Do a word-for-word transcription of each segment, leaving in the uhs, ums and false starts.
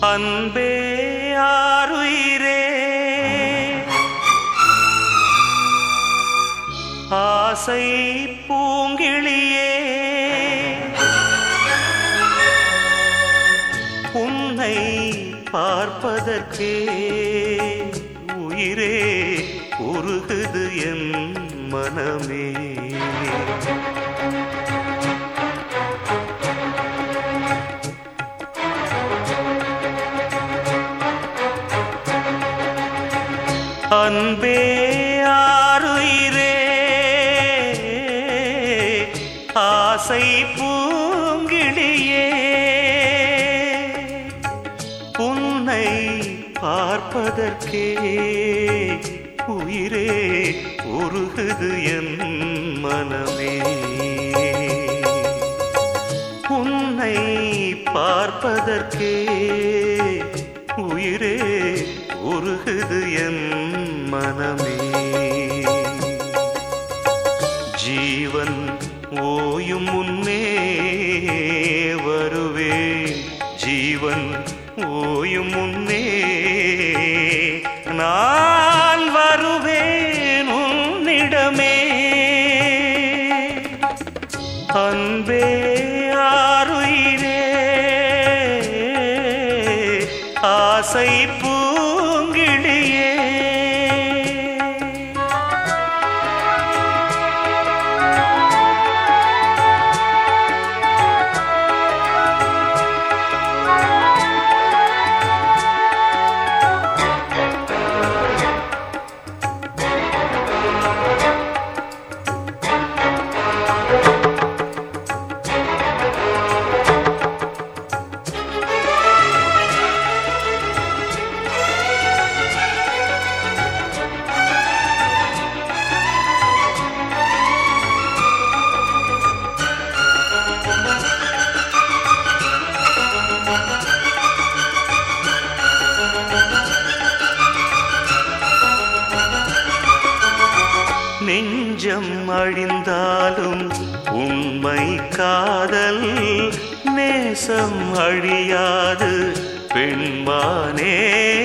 அன்பே ஆருயிரே ஆசை பூங்கிளியே உன்னை பார்ப்பதற்கே உயிரே உருகுது என் மனமே. அன்பே ஆருயிரே ஆசை பூங்கிளியே உன்னை பார்ப்பதற்கே உயிரே உருகுது என் மனமே. உன்னை பார்ப்பதற்கே உயிரே உருகுது என் மனமே. ஜீவன் ஓயும் முன்னே வருவே, ஜீவன் ஓயும் முன்னே நான் வருவேன் உன்னிடமே. அன்பே ஆருயிரே ஆசை பூங்கிளியே நெஞ்சம் அழிந்தாலும் உண்மை காதல் நேசம் அழியாது பெண்மானே.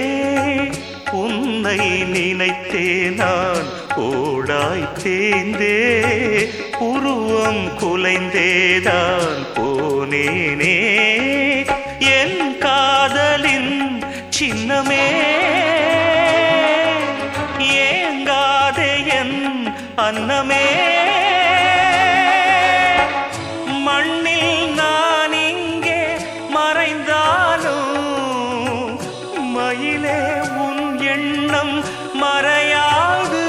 உன்னை நினைத்தே நான் ஓடாய் தேய்ந்தே உருவம் குலைந்தேதான் போனேனே. என் காதலின் சின்னமே அன்னமே. மண்ணில் நான் இங்கே மறைந்தாலும் மயிலே உன் எண்ணம் மறையாது.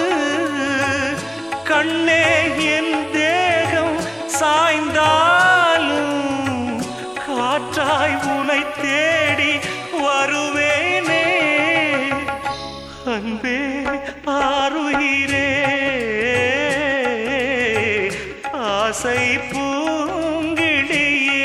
கண்ணே என் தேகம் சாய்ந்தாலும் காற்றாய் உனை தேடி வருவேனே. அன்பே ஆருயிரே ஆசை பூங்கிளியே.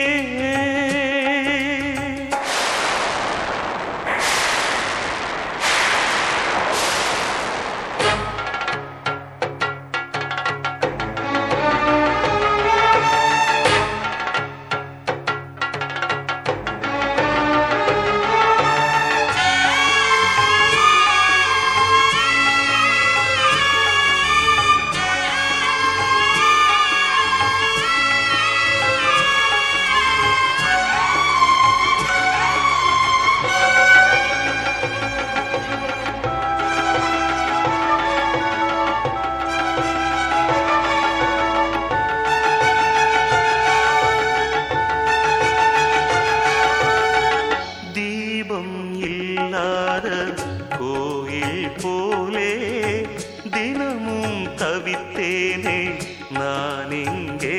கோயில் போலே தினமும் தவித்தேனே நான் இங்கே.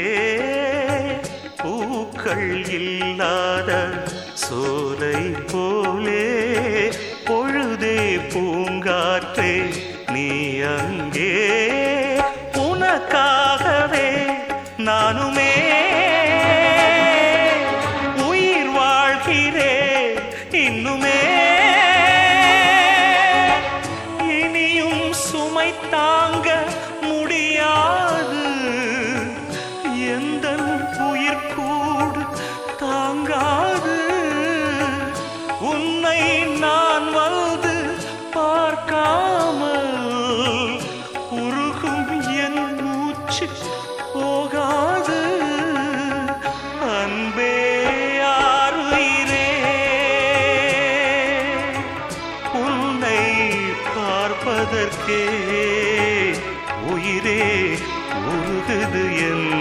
பூக்கள் இல்லாத சோலை போலே பொழுதே பூங்காற்றே நீ அங்கே. உனக்காகவே நானுமே உயிர் வாழ்கிறேன் இன்னுமே. சுமை தாங்க முடியாது எந்தன் உயிர் கூடு தாங்காது. உன்னை நான் வந்து பார்க்காமல் உருகும் என் மூச்சு போகாது. அன்பே ஆருயிரே, உன்னை பார்ப்பதற்கே உயிரே உருகுது என்